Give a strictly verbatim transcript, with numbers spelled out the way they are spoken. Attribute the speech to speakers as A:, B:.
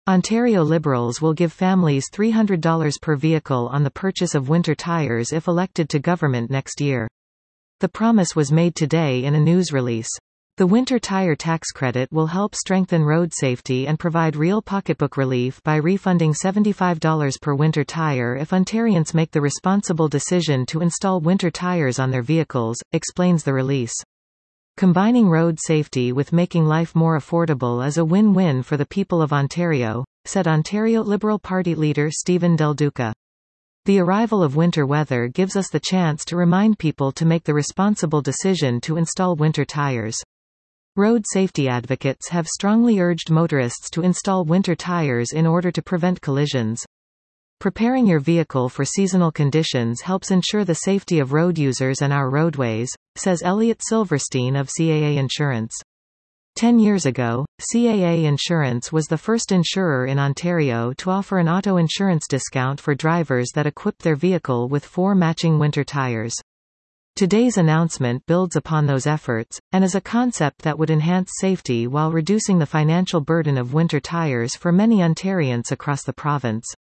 A: Ontario Liberals will give families three hundred dollars per vehicle on the purchase of winter tires if elected to government next year. The promise was made today in a news release. The winter tire tax credit will help strengthen road safety and provide real pocketbook relief by refunding seventy-five dollars per winter tire if Ontarians make the responsible decision to install winter tires on their vehicles, explains the release. Combining road safety with making life more affordable is a win-win for the people of Ontario, said Ontario Liberal Party leader Stephen Del Duca. The arrival of winter weather gives us the chance to remind people to make the responsible decision to install winter tires. Road safety advocates have strongly urged motorists to install winter tires in order to prevent collisions. Preparing your vehicle for seasonal conditions helps ensure the safety of road users and our roadways, says Elliot Silverstein of C A A Insurance. Ten years ago, C A A Insurance was the first insurer in Ontario to offer an auto insurance discount for drivers that equipped their vehicle with four matching winter tires. Today's announcement builds upon those efforts, and is a concept that would enhance safety while reducing the financial burden of winter tires for many Ontarians across the province.